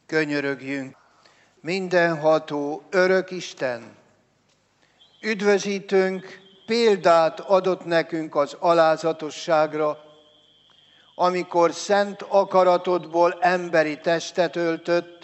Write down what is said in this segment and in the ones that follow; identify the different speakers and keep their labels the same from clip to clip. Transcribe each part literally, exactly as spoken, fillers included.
Speaker 1: Könyörögjünk. Mindenható, örök Isten, üdvözítőnk példát adott nekünk az alázatosságra, amikor szent akaratodból emberi testet öltött,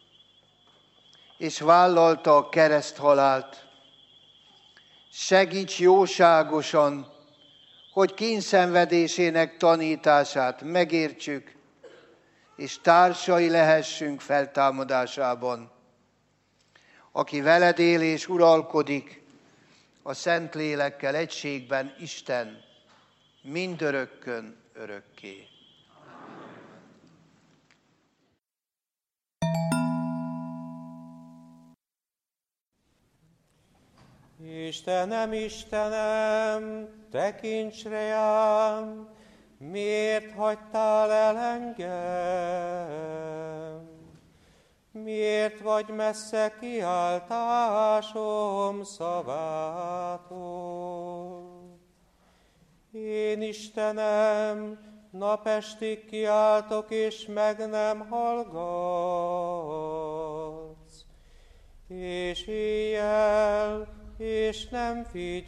Speaker 1: és vállalta a kereszthalált. Segíts jóságosan, hogy kínszenvedésének tanítását megértsük, és társai lehessünk feltámadásában. Aki veled él és uralkodik, a Szentlélekkel egységben Isten, mindörökkön örökké.
Speaker 2: Istenem, Istenem, tekints rám, miért hagytál el engem? Miért vagy messze kiáltásom szavától? Én, Istenem, napestig kiáltok, és meg nem hallgatsz, és éjjel, és nem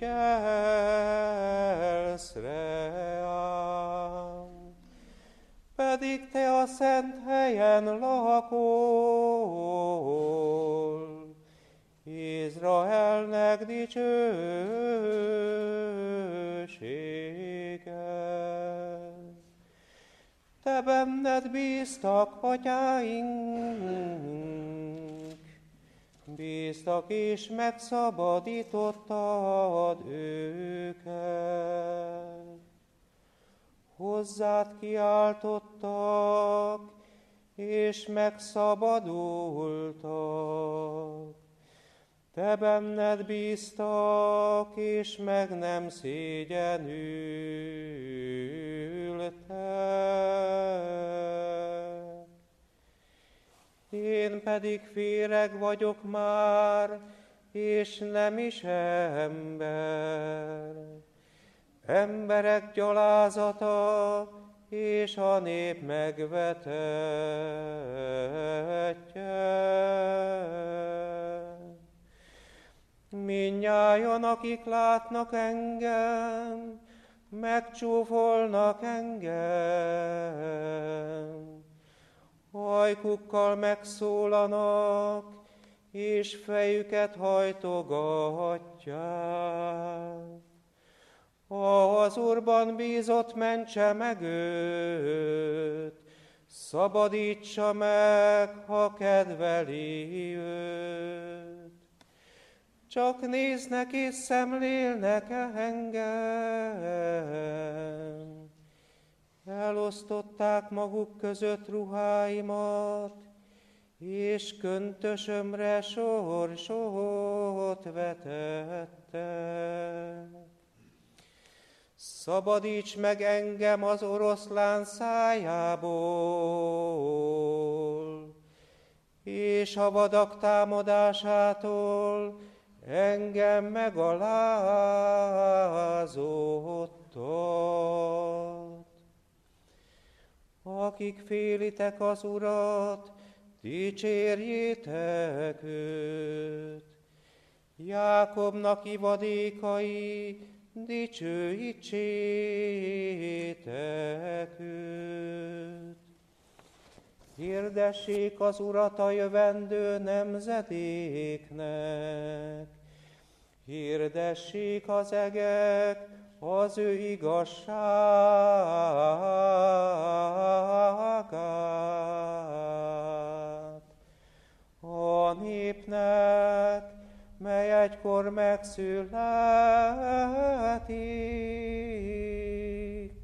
Speaker 2: figyelsz rám. Pedig te a szent helyen lakol, Izraelnek dicsősége. Te benned bíztak atyáink, bíztak és megszabadítottad őket. Hozzád kiáltottak, és megszabadultak. Te benned bíztak, és meg nem szégyenültek. Én pedig féreg vagyok már, és nem is ember. Emberek gyalázata, és a nép megvetetje. Mindnyájan, akik látnak engem, megcsúfolnak engem. Ajkukkal megszólanak, és fejüket hajtogatják. Az Úrban bízott, mentse meg őt, szabadítsa meg, ha kedveli őt. Csak néznek és szemlélnek engem. Elosztották maguk között ruháimat, és köntösömre sorsot vetettek. Szabadíts meg engem az oroszlán szájából, és a vadak támadásától engem megalázottat. Akik félitek az Urat, dicsérjétek őt. Jákobnak ivadékai, dicsőítsétek őt. Hirdessék az Urat a jövendő nemzedéknek. Hirdessék az egek az ő igazságát. A népnek, mely egykor megszületik,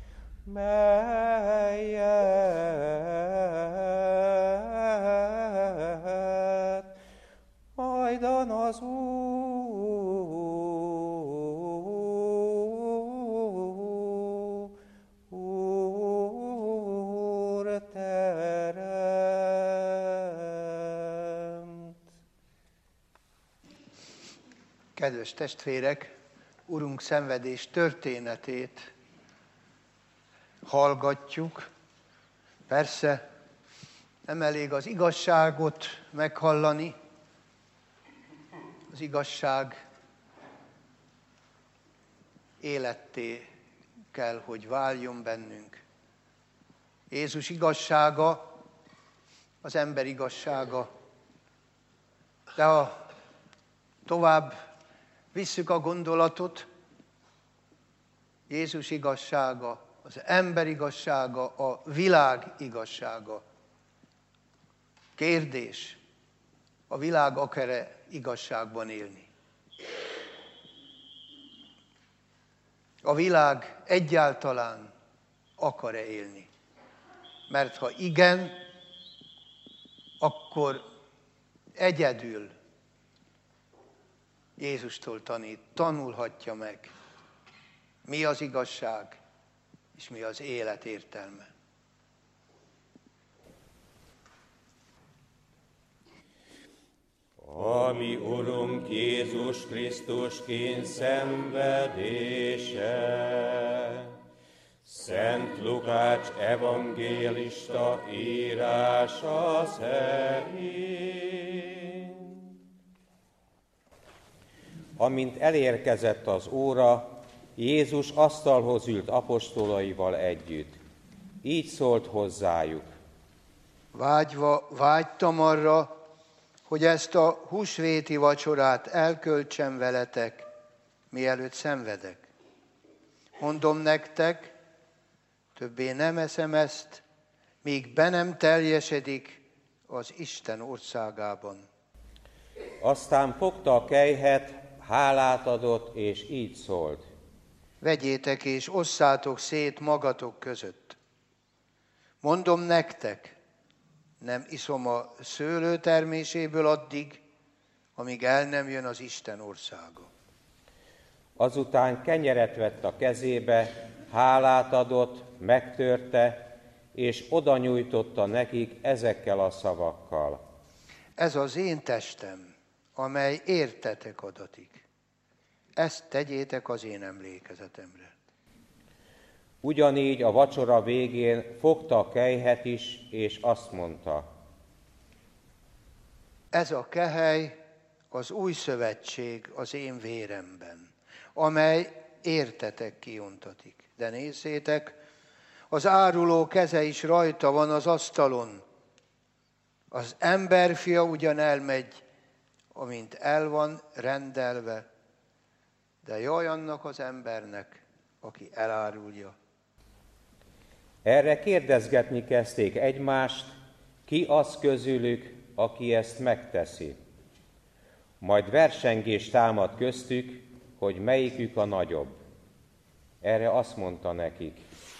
Speaker 2: melyet majdan az Úr teremt.
Speaker 1: Kedves testvérek, Urunk szenvedés történetét hallgatjuk. Persze Nem elég az igazságot meghallani, az igazság életté kell, hogy váljon bennünk. Jézus igazsága az ember igazsága, de ha tovább visszük a gondolatot, Jézus igazsága, az ember igazsága, a világ igazsága. Kérdés, a világ akar-e igazságban élni? A világ egyáltalán akar-e élni? Mert ha igen, akkor egyedül Jézustól tanít, tanulhatja meg, mi az igazság, és mi az élet értelme.
Speaker 3: A mi Urunk Jézus Krisztus kényszenvedése, Szent Lukács evangélista írása szerint. Amint elérkezett az óra, Jézus asztalhoz ült apostolaival együtt. Így szólt hozzájuk.
Speaker 1: Vágyva, vágytam arra, hogy ezt a húsvéti vacsorát elköltsem veletek, mielőtt szenvedek. Mondom nektek, többé nem eszem ezt, míg be nem teljesedik az Isten országában.
Speaker 3: Aztán fogta a kelyhet, hálát adott, és így szólt.
Speaker 1: Vegyétek és osszátok szét magatok között. Mondom nektek, nem iszom a szőlő terméséből addig, amíg el nem jön az Isten országa.
Speaker 3: Azután kenyeret vett a kezébe, hálát adott, megtörte, és oda nyújtotta nekik ezekkel a szavakkal.
Speaker 1: Ez az én testem, amely értetek adatik. Ezt tegyétek az én emlékezetemre.
Speaker 3: Ugyanígy a vacsora végén fogta a kelyhet is, és azt mondta.
Speaker 1: Ez a kehely az új szövetség az én véremben, amely értetek kiontatik. De nézzétek, az áruló keze is rajta van az asztalon. Az emberfia ugyan elmegy, amint el van rendelve, de jaj annak az embernek, aki elárulja.
Speaker 3: Erre kérdezgetni kezdték egymást, ki az közülük, aki ezt megteszi. Majd versengés támad köztük, hogy melyikük a nagyobb. Erre azt mondta nekik.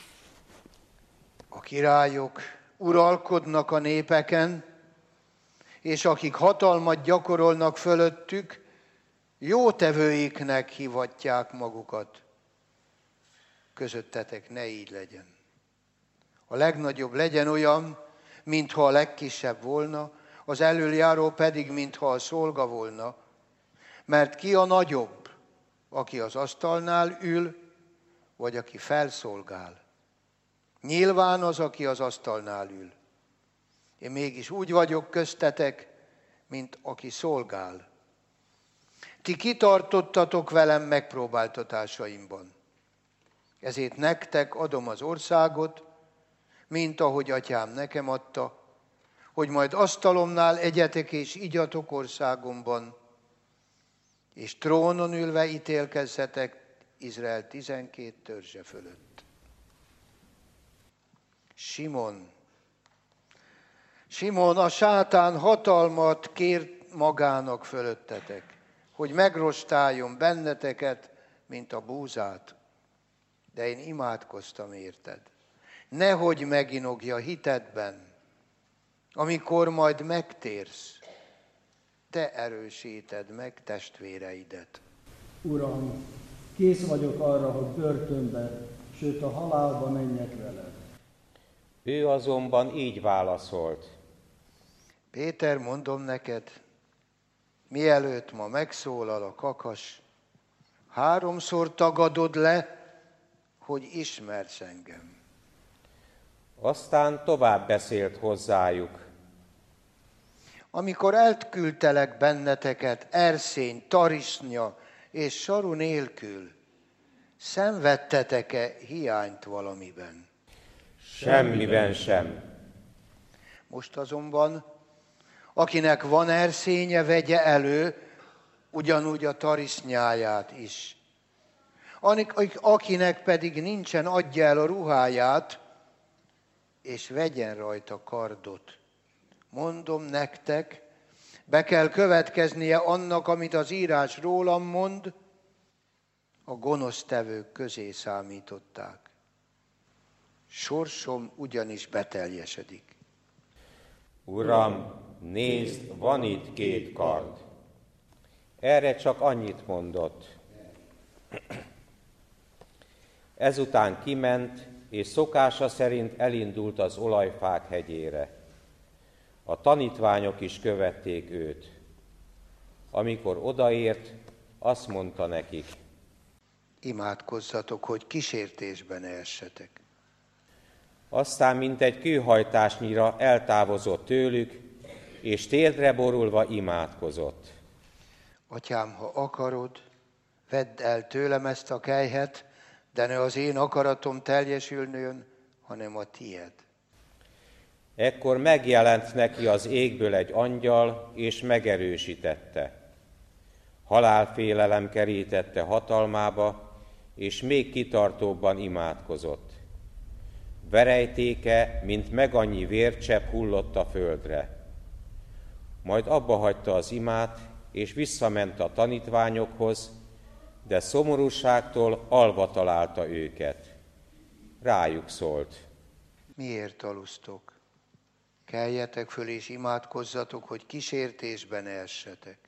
Speaker 1: A királyok uralkodnak a népeken, és akik hatalmat gyakorolnak fölöttük, jótevőiknek hivatják magukat. Közöttetek ne így legyen. A legnagyobb legyen olyan, mintha a legkisebb volna, az elöljáró pedig, mintha a szolga volna. Mert ki a nagyobb, aki az asztalnál ül, vagy aki felszolgál? Nyilván az, aki az asztalnál ül. Én mégis úgy vagyok köztetek, mint aki szolgál. Ti kitartottatok velem megpróbáltatásaimban. Ezért nektek adom az országot, mint ahogy atyám nekem adta, hogy majd asztalomnál egyetek és igyatok országomban, és trónon ülve ítélkezzetek Izrael tizenkét törzse fölött. Simon. Simon, a sátán hatalmat kért magának fölöttetek, hogy megrostáljon benneteket, mint a búzát. De én imádkoztam érted. Nehogy meginogja hitedben, amikor majd megtérsz, te erősíted meg testvéreidet.
Speaker 4: Uram, kész vagyok arra, hogy börtönbe, sőt a halálba menjek veled.
Speaker 3: Ő azonban így válaszolt.
Speaker 1: Péter, mondom neked, mielőtt ma megszólal a kakas, háromszor tagadod le, hogy ismersz engem.
Speaker 3: Aztán tovább beszélt hozzájuk.
Speaker 1: amikor elküldtelek benneteket erszény, tarisznya és saru nélkül, szenvedtetek-e hiányt valamiben?
Speaker 3: Semmiben sem.
Speaker 1: Most azonban, akinek van erszénye, vegye elő ugyanúgy a tarisznyáját is. Akinek pedig nincsen, adja el a ruháját, és vegyen rajta kardot. Mondom nektek, be kell következnie annak, amit az írás rólam mond, a gonosztevők közé számították. Sorsom ugyanis beteljesedik.
Speaker 3: Uram, nézd, van itt két kard. Erre csak annyit mondott. Ezután kiment, és szokása szerint elindult az olajfák hegyére. A tanítványok is követték őt. Amikor odaért, azt mondta nekik:
Speaker 1: imádkozzatok, hogy kísértésben ne essetek.
Speaker 3: Aztán mintegy kőhajtásnyira eltávozott tőlük, és térdre borulva imádkozott.
Speaker 1: Atyám, ha akarod, vedd el tőlem ezt a kelyhet, de ne az én akaratom teljesülnön, hanem a tied.
Speaker 3: Ekkor megjelent neki az égből egy angyal, és megerősítette. Halálfélelem kerítette hatalmába, és még kitartóbban imádkozott. Verejtéke, mint megannyi vércsepp hullott a földre. Majd abba hagyta az imát, és visszament a tanítványokhoz, de szomorúságtól alva találta őket. Rájuk szólt:
Speaker 1: miért alusztok? Keljetek föl és imádkozzatok, hogy kísértésben ne essetek.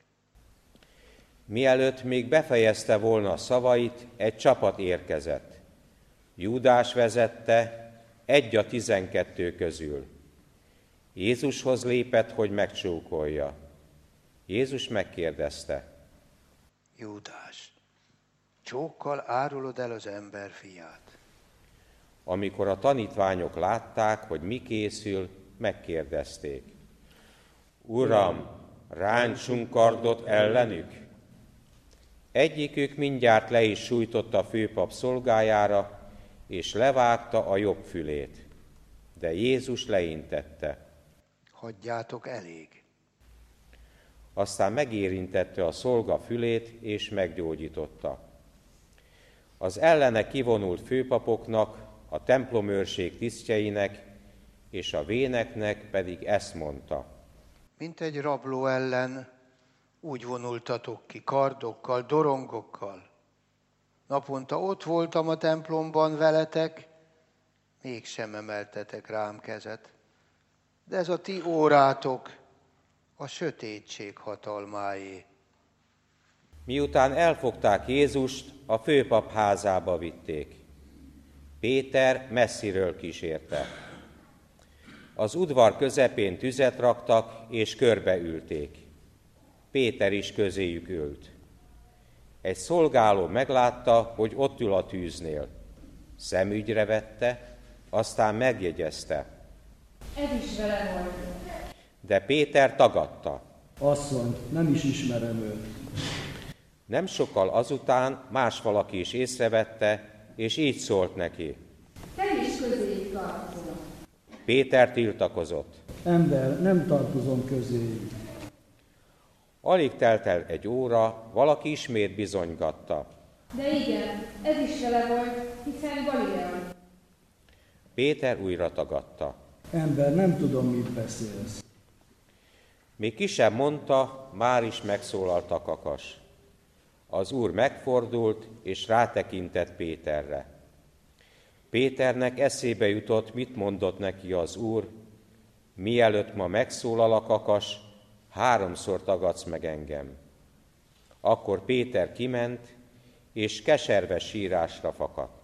Speaker 3: Mielőtt még befejezte volna szavait, egy csapat érkezett. Júdás vezette, egy a tizenkettő közül. Jézushoz lépett, hogy megcsókolja. Jézus megkérdezte:
Speaker 1: Júdás, csókkal árulod el az ember fiát?
Speaker 3: Amikor a tanítványok látták, hogy mi készül, megkérdezték: Uram, rántsunk kardot ellenük? Egyikük mindjárt le is sújtott a főpap szolgájára, és levágta a jobb fülét. De Jézus leintette:
Speaker 1: hagyjátok elég.
Speaker 3: Aztán megérintette a szolga fülét, és meggyógyította. Az ellene kivonult főpapoknak, a templomőrség tisztjeinek és a véneknek pedig ezt mondta:
Speaker 1: mint egy rabló ellen úgy vonultatok ki kardokkal, dorongokkal. Naponta ott voltam a templomban veletek, mégsem emeltetek rám kezet. De ez a ti órátok a sötétség hatalmáé.
Speaker 3: Miután elfogták Jézust, a főpap házába vitték. Péter messziről kísérte. Az udvar közepén tüzet raktak, és körbeülték. Péter is közéjük ült. Egy szolgáló meglátta, hogy ott ül a tűznél. Szemügyre vette, aztán megjegyezte:
Speaker 5: ez is vele volt.
Speaker 3: De Péter tagadta.
Speaker 4: Asszony, nem is ismerem őt.
Speaker 3: Nem sokkal azután más valaki is észrevette, és így szólt neki:
Speaker 5: te is közéjük tartozol.
Speaker 3: Péter tiltakozott.
Speaker 4: Ember, nem tartozom közéjük.
Speaker 3: Alig telt el egy óra, valaki ismét bizonygatta.
Speaker 5: De igen, ez is vele volt, hiszen Galilea.
Speaker 3: Péter újra tagadta.
Speaker 4: Ember, nem tudom, mit beszélsz.
Speaker 3: Még ki sem mondta, már is megszólalt a kakas. Az Úr megfordult, és rátekintett Péterre. Péternek eszébe jutott, mit mondott neki az Úr: mielőtt ma megszólal a kakas, háromszor tagadsz meg engem. Akkor Péter kiment, és keserves sírásra fakadt.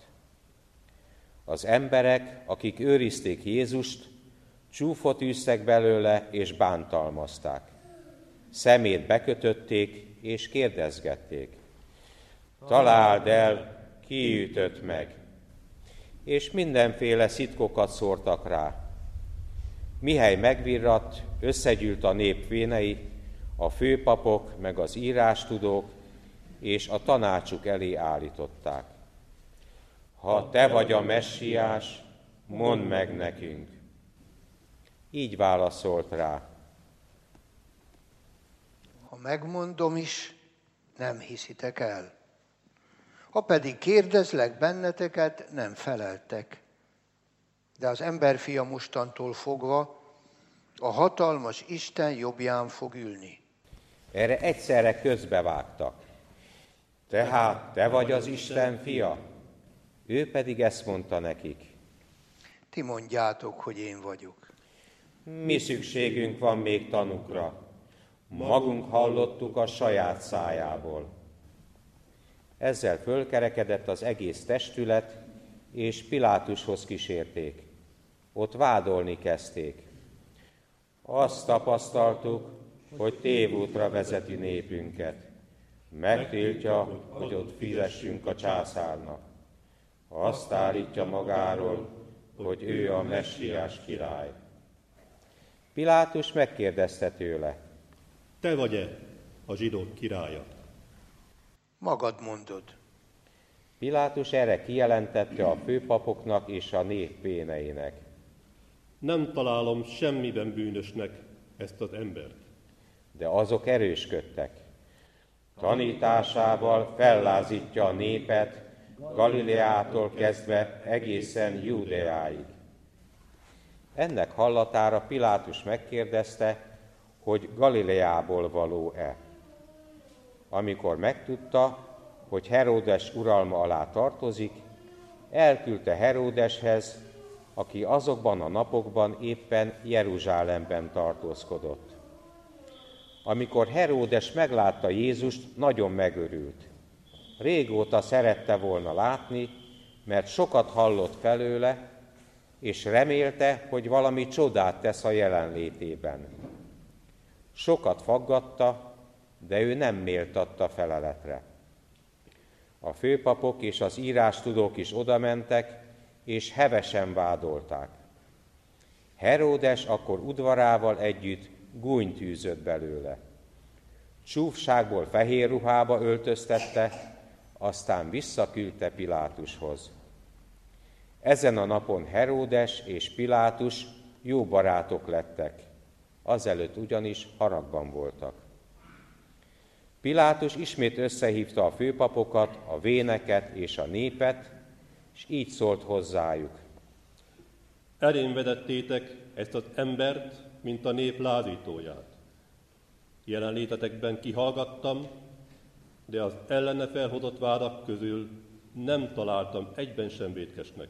Speaker 3: Az emberek, akik őrizték Jézust, csúfot űztek belőle, és bántalmazták. Szemét bekötötték, és kérdezgették: találd el, ki ütött meg? És mindenféle szitkokat szórtak rá. Mihely megvirratt, összegyűlt a nép vénei, a főpapok meg az írástudók, és a tanácsuk elé állították. Ha te vagy a messiás, mondd meg nekünk. Így válaszolt rá.
Speaker 1: Ha megmondom is, nem hiszitek el. Ha pedig kérdezlek benneteket, nem feleltek. De az emberfia mostantól fogva a hatalmas Isten jobbján fog ülni.
Speaker 3: Erre egyszerre közbevágtak. Tehát te vagy az Isten fia? Ő pedig ezt mondta nekik.
Speaker 1: Ti mondjátok, hogy én vagyok.
Speaker 3: Mi szükségünk van még tanukra? Magunk hallottuk a saját szájából. Ezzel fölkerekedett az egész testület, és Pilátushoz kísérték. Ott vádolni kezdték. Azt tapasztaltuk, hogy tévútra vezeti népünket. Megtiltja, hogy ott fizessünk a császárnak. Azt állítja magáról, hogy ő a messiás király. Pilátus megkérdezte tőle.
Speaker 6: Te vagy-e a zsidók királya?
Speaker 1: Magad mondod.
Speaker 3: Pilátus erre kijelentette a főpapoknak és a nép véneinek.
Speaker 6: Nem találom semmiben bűnösnek ezt az embert.
Speaker 3: De azok erősködtek. Tanításával fellázítja a népet, Galileától kezdve egészen Júdeáig. Ennek hallatára Pilátus megkérdezte, hogy Galileából való-e. Amikor megtudta, hogy Heródes uralma alá tartozik, elküldte Heródeshez, aki azokban a napokban éppen Jeruzsálemben tartózkodott. Amikor Heródes meglátta Jézust, nagyon megörült. Régóta szerette volna látni, mert sokat hallott felőle, és remélte, hogy valami csodát tesz a jelenlétében. Sokat faggatta, de ő nem méltatta feleletre. A főpapok és az írástudók is odamentek, és hevesen vádolták. Heródes akkor udvarával együtt gúnyt űzött belőle. Csúfságból fehér ruhába öltöztette, aztán visszaküldte Pilátushoz. Ezen a napon Heródes és Pilátus jó barátok lettek, azelőtt ugyanis haragban voltak. Pilátus ismét összehívta a főpapokat, a véneket és a népet, és így szólt hozzájuk.
Speaker 6: Elém vedettétek ezt az embert, mint a nép lázítóját. Jelenlétetekben kihallgattam, de az ellene felhozott vádak közül nem találtam egyben sem vétkesnek.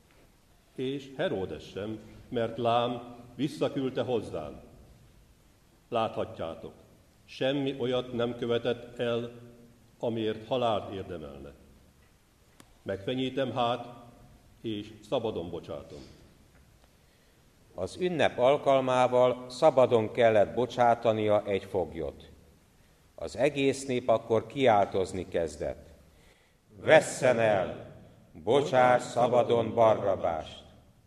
Speaker 6: És Heródes sem, mert lám visszaküldte hozzám. Láthatjátok, semmi olyat nem követett el, amiért halált érdemelne. Megfenyítem hát, és szabadon bocsátom.
Speaker 3: Az ünnep alkalmával szabadon kellett bocsátania egy foglyot. Az egész nép akkor kiáltozni kezdett. Vesszen el! Bocsáss szabadon Barrabást!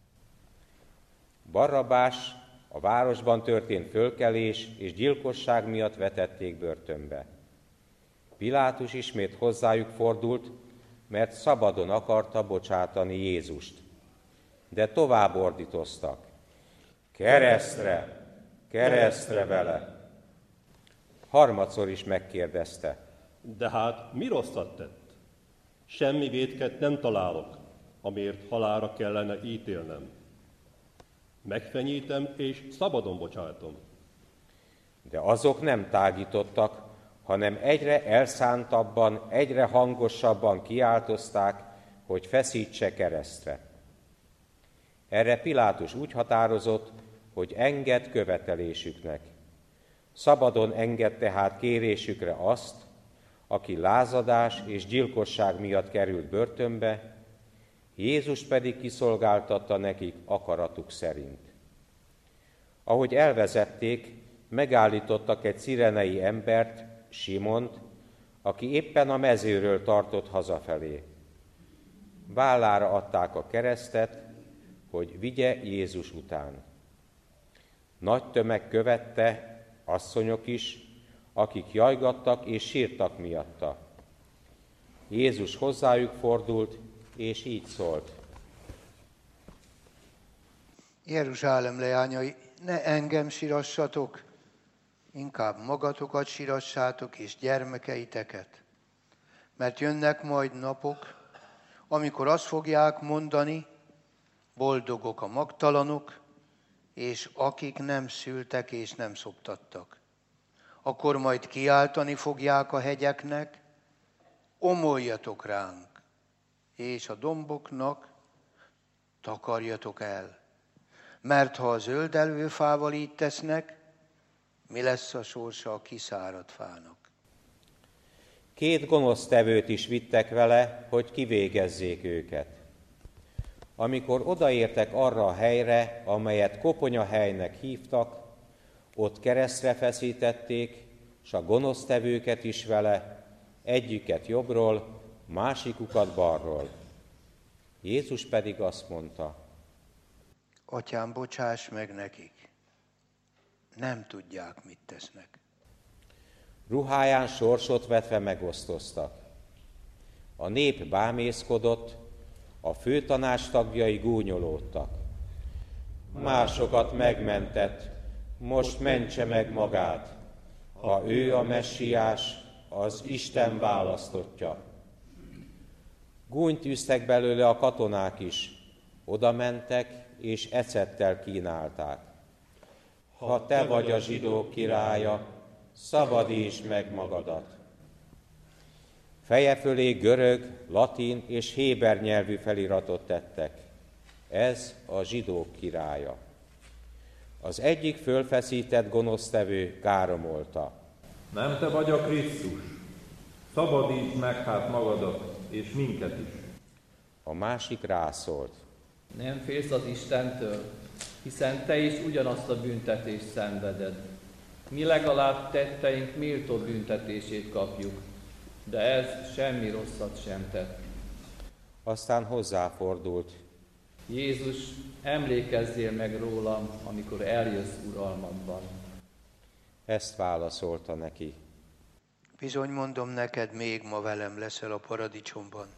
Speaker 3: Barrabás a városban történt fölkelés és gyilkosság miatt vetették börtönbe. Pilátus ismét hozzájuk fordult, mert szabadon akarta bocsátani Jézust. De tovább ordítoztak. Keresztre! Keresztre vele! Harmadszor is megkérdezte.
Speaker 6: De hát mi rosszat tett? Semmi vétket nem találok, amiért halálra kellene ítélnem. Megfenyítem és szabadon bocsátom.
Speaker 3: De azok nem tágítottak, hanem egyre elszántabban, egyre hangosabban kiáltozták, hogy feszítse keresztre. Erre Pilátus úgy határozott, hogy enged követelésüknek. Szabadon enged tehát kérésükre azt, aki lázadás és gyilkosság miatt került börtönbe, Jézus pedig kiszolgáltatta nekik akaratuk szerint. Ahogy elvezették, megállítottak egy cirenei embert, Simont, aki éppen a mezőről tartott hazafelé. Vállára adták a keresztet, hogy vigye Jézus után. Nagy tömeg követte, asszonyok is, akik jajgattak és sírtak miatta. Jézus hozzájuk fordult, és így szólt.
Speaker 1: Jeruzsálem leányai, ne engem sirassatok, inkább magatokat sirassátok és gyermekeiteket, mert jönnek majd napok, amikor azt fogják mondani, boldogok a magtalanok, és akik nem szültek és nem szoptattak. Akkor majd kiáltani fogják a hegyeknek, omoljatok ránk, és a domboknak takarjatok el. Mert ha a zöldelvő fával így tesznek, mi lesz a sorsa a kiszáradt fának?
Speaker 3: Két gonosztevőt is vittek vele, hogy kivégezzék őket. Amikor odaértek arra a helyre, amelyet koponyahelynek hívtak, ott keresztre feszítették, s a gonosztevőket is vele, együket jobbról, másikukat balról. Jézus pedig azt mondta,
Speaker 1: Atyám, bocsáss meg nekik, nem tudják, mit tesznek.
Speaker 3: Ruháján sorsot vetve megosztoztak. A nép bámészkodott, a főtanács tagjai gúnyolódtak. Másokat megmentett, most mentse meg magát. Ha ő a messiás, az Isten választottja. Gúnyt űztek belőle a katonák is, oda mentek és ecettel kínálták. Ha te vagy a zsidók királya, szabadítsd meg magadat. Feje fölé görög, latin és héber nyelvű feliratot tettek. Ez a zsidók királya. Az egyik fölfeszített gonosztevő káromolta.
Speaker 7: Nem te vagy a Krisztus? Szabadítsd meg hát magadat, és minket is.
Speaker 3: A másik rászólt.
Speaker 8: Nem félsz az Istentől, hiszen te is ugyanazt a büntetést szenveded. Mi legalább tetteink méltó büntetését kapjuk, de ez semmi rosszat sem tett.
Speaker 3: Aztán hozzáfordult.
Speaker 8: Jézus, emlékezzél meg rólam, amikor eljössz uralmadban.
Speaker 3: Ezt válaszolta neki.
Speaker 1: Bizony mondom neked, még ma velem leszel a paradicsomban.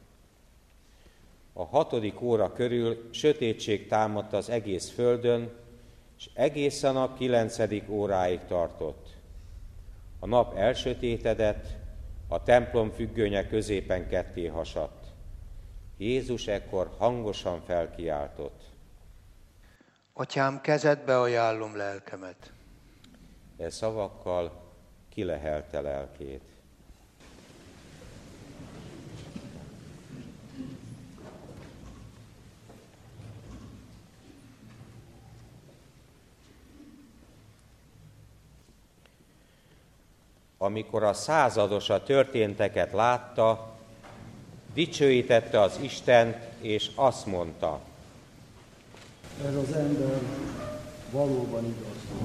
Speaker 3: A hatodik óra körül sötétség támadt az egész földön, és egészen a kilencedik óráig tartott. A nap elsötétedett, a templom függönye középen ketté hasadt. Jézus ekkor hangosan felkiáltott.
Speaker 1: Atyám, kezedbe ajánlom lelkemet.
Speaker 3: E szavakkal kilehelte lelkét. Amikor a százados a történteket látta, dicsőítette az Istent, és azt mondta.
Speaker 4: Ez az ember valóban igaz.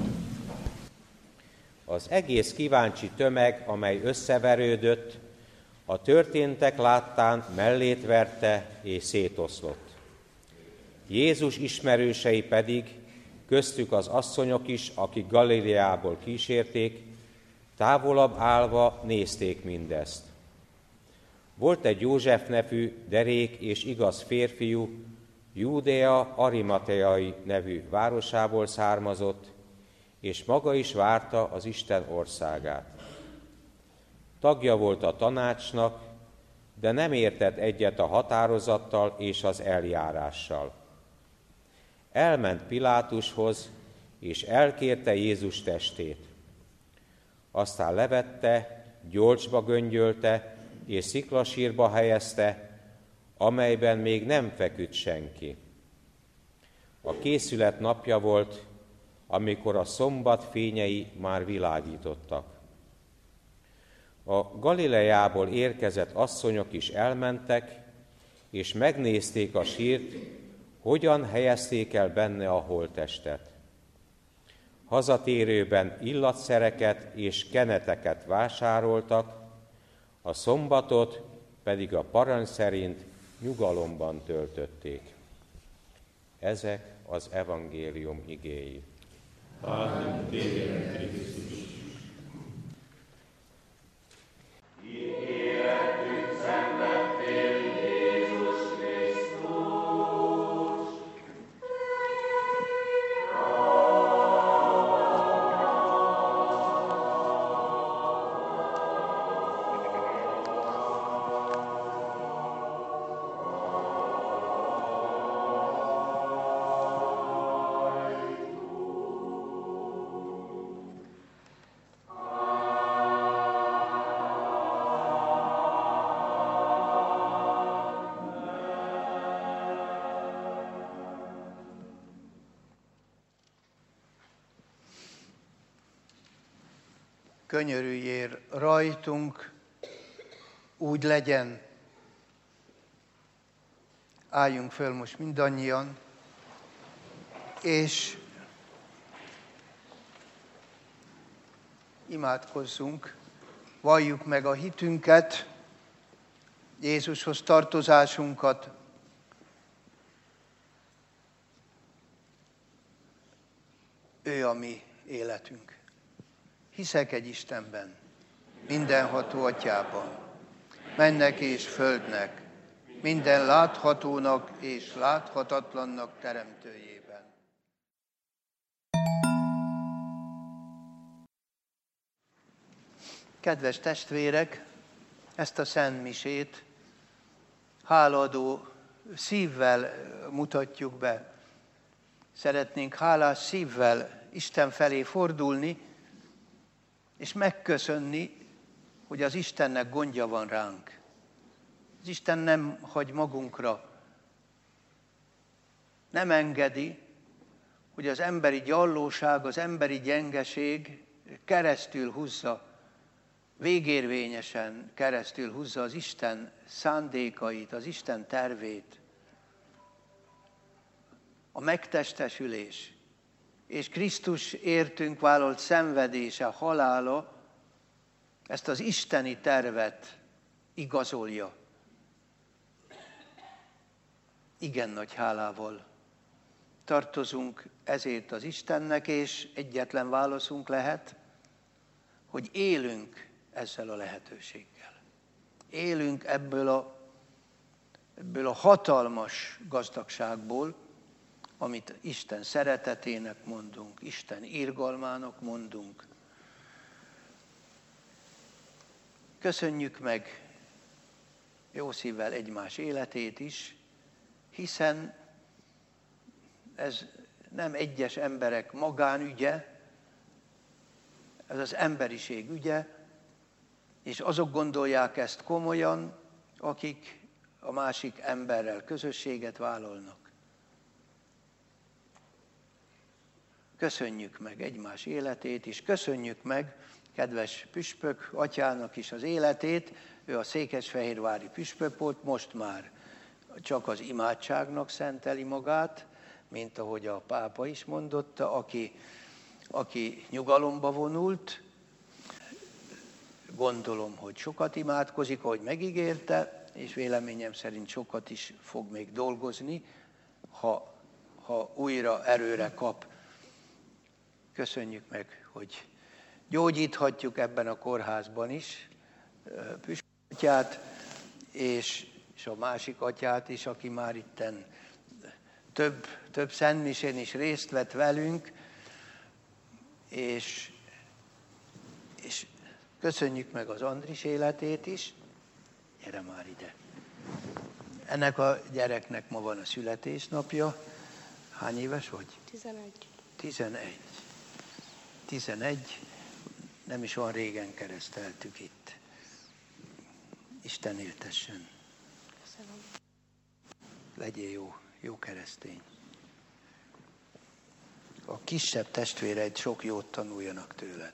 Speaker 3: Az egész kíváncsi tömeg, amely összeverődött, a történtek láttán mellét verte és szétoszlott. Jézus ismerősei pedig, köztük az asszonyok is, akik Galileából kísérték, távolabb állva nézték mindezt. Volt egy József nevű derék és igaz férfiú, Júdea Arimateai nevű városából származott, és maga is várta az Isten országát. Tagja volt a tanácsnak, de nem értett egyet a határozattal és az eljárással. Elment Pilátushoz, és elkérte Jézus testét. Aztán levette, gyolcsba göngyölte, és sziklasírba helyezte, amelyben még nem feküdt senki. A készület napja volt, amikor a szombat fényei már világítottak. A Galileából érkezett asszonyok is elmentek, és megnézték a sírt, hogyan helyezték el benne a holttestet. Hazatérőben illatszereket és keneteket vásároltak, a szombatot pedig a parancs szerint nyugalomban töltötték. Ezek az evangélium igéi.
Speaker 6: Áldunk téged, Krisztus.
Speaker 1: Könyörüljél rajtunk, úgy legyen. Álljunk föl most mindannyian, és imádkozzunk, valljuk meg a hitünket, Jézushoz tartozásunkat. Ő a mi életünk. Hiszek egy Istenben, mindenható Atyában, mennek és földnek, minden láthatónak és láthatatlannak teremtőjében. Kedves testvérek, ezt a Szent Misét hálaadó szívvel mutatjuk be. Szeretnénk hálás szívvel Isten felé fordulni, és megköszönni, hogy az Istennek gondja van ránk. Az Isten nem hagy magunkra, nem engedi, hogy az emberi gyallóság, az emberi gyengeség keresztül húzza, végérvényesen keresztül húzza az Isten szándékait, az Isten tervét. A megtestesülés és Krisztus értünk vállalt szenvedése, halála ezt az isteni tervet igazolja. Igen nagy hálával tartozunk ezért az Istennek, és egyetlen válaszunk lehet, hogy élünk ezzel a lehetőséggel. Élünk ebből a, ebből a hatalmas gazdagságból, amit Isten szeretetének mondunk, Isten irgalmának mondunk. Köszönjük meg jó szívvel egymás életét is, hiszen ez nem egyes emberek magánügye, ez az emberiség ügye, és azok gondolják ezt komolyan, akik a másik emberrel közösséget vállalnak. Köszönjük meg egymás életét, és köszönjük meg kedves püspök atyának is az életét. Ő a székesfehérvári püspök volt, most már csak az imádságnak szenteli magát, mint ahogy a pápa is mondotta, aki, aki nyugalomba vonult. Gondolom, hogy sokat imádkozik, ahogy megígérte, és véleményem szerint sokat is fog még dolgozni, ha, ha újra erőre kap. Köszönjük meg, hogy gyógyíthatjuk ebben a kórházban is püspök atyát, és, és a másik atyát is, aki már itten több, több szentmisén is részt vett velünk, és, és köszönjük meg az Andris életét is. Gyere már ide. Ennek a gyereknek ma van a születésnapja. Hány éves vagy?
Speaker 9: Tizenegy.
Speaker 1: Tizenegy. Tizenegy. Nem is olyan régen kereszteltük itt. Isten éltessen.
Speaker 9: Köszönöm.
Speaker 1: Legyél jó, jó keresztény. A kisebb testvéreid sok jót tanuljanak tőled.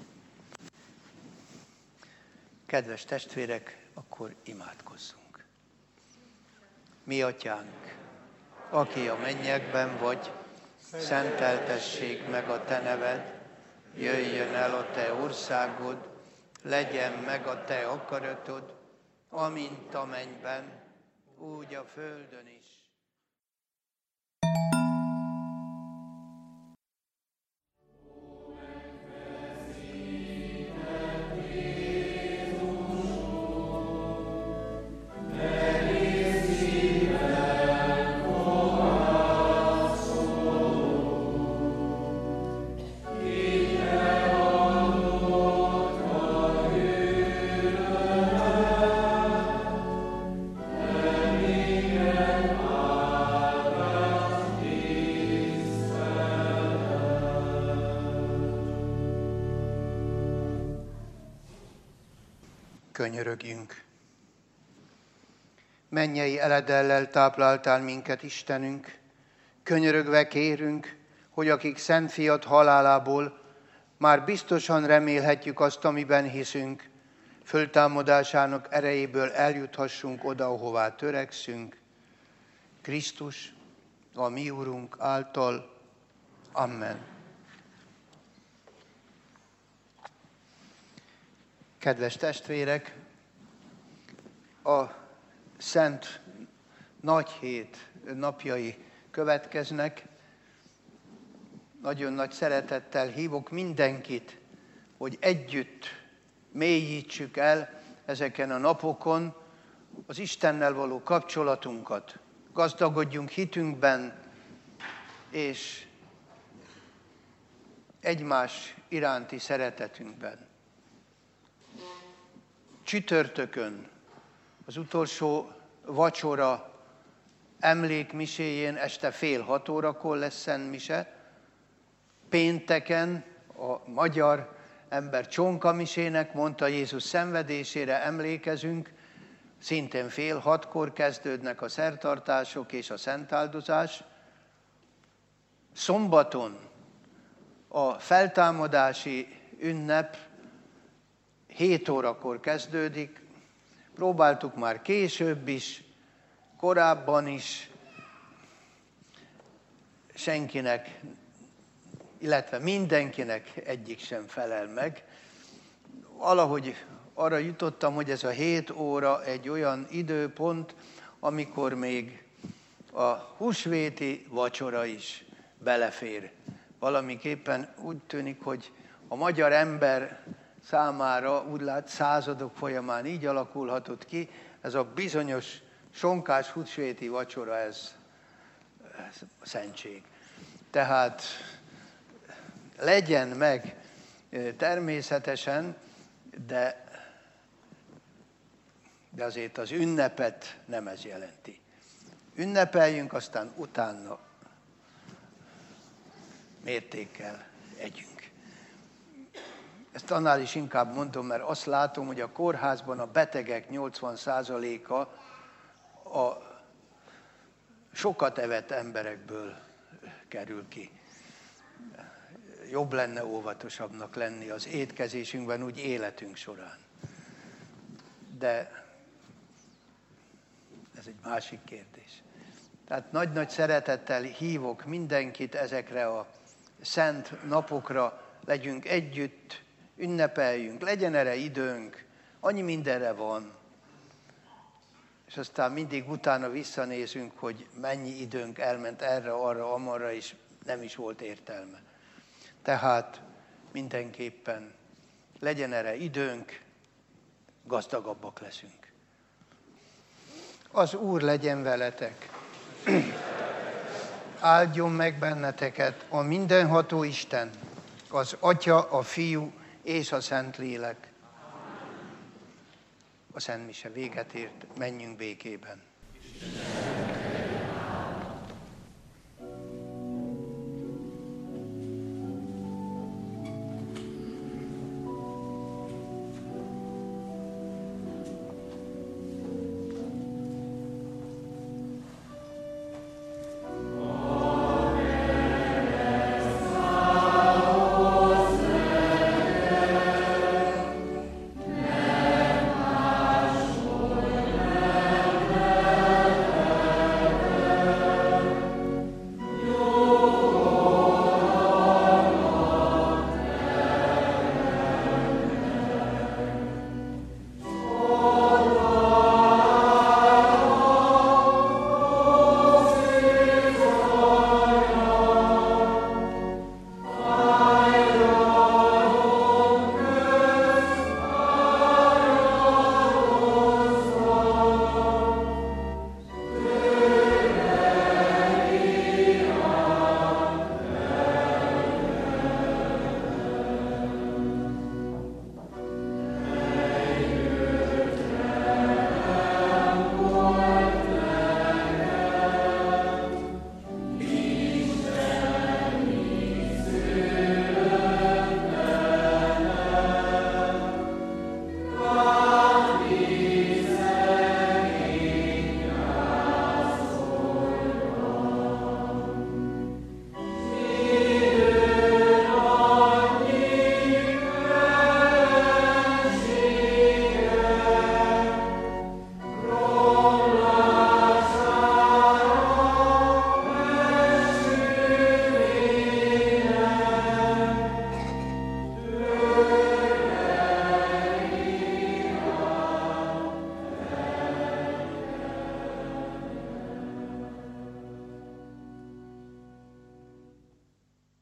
Speaker 1: Kedves testvérek, akkor imádkozzunk. Mi atyánk, aki a mennyekben vagy, szenteltessék meg a te neved, jöjjön el a te országod, legyen meg a te akaratod, amint a mennyben, úgy a földön is. Könyörögjünk. Mennyei eledellel tápláltál minket, Istenünk, könyörögve kérünk, hogy akik Szent Fiad halálából már biztosan remélhetjük azt, amiben hiszünk, föltámadásának erejéből eljuthassunk oda, ahová törekszünk, Krisztus, a mi Urunk által. Amen. Kedves testvérek, a Szent Nagyhét napjai következnek. Nagyon nagy szeretettel hívok mindenkit, hogy együtt mélyítsük el ezeken a napokon az Istennel való kapcsolatunkat. Gazdagodjunk hitünkben, és egymás iránti szeretetünkben. Csütörtökön, az utolsó vacsora emlékmiséjén este fél hat órakor lesz Szent Mise. Pénteken a magyar ember csonka-misének mondta, Jézus szenvedésére emlékezünk, szintén fél hatkor kezdődnek a szertartások és a szentáldozás. Szombaton a feltámadási ünnep hét órakor kezdődik. Próbáltuk már később is, korábban is, senkinek, illetve mindenkinek egyik sem felel meg. Valahogy arra jutottam, hogy ez a hét óra egy olyan időpont, amikor még a húsvéti vacsora is belefér. Valamiképpen úgy tűnik, hogy a magyar ember számára, úgy lát, századok folyamán így alakulhatott ki, ez a bizonyos sonkás húsvéti vacsora, ez, ez szentség. Tehát legyen meg természetesen, de, de azért az ünnepet nem ez jelenti. Ünnepeljünk, aztán utána mértékkel együnk. Ezt annál is inkább mondom, mert azt látom, hogy a kórházban a betegek nyolcvan százaléka a sokat evett emberekből kerül ki. Jobb lenne óvatosabbnak lenni az étkezésünkben, úgy életünk során. De ez egy másik kérdés. Tehát nagy-nagy szeretettel hívok mindenkit ezekre a szent napokra, legyünk együtt, ünnepeljünk, legyen erre időnk, annyi mindenre van. És aztán mindig utána visszanézünk, hogy mennyi időnk elment erre, arra, amarra, és nem is volt értelme. Tehát mindenképpen legyen erre időnk, gazdagabbak leszünk. Az Úr legyen veletek. Áldjon meg benneteket a mindenható Isten, az Atya, a Fiú és a Szentlélek. A Szent Mise véget ért, menjünk békében.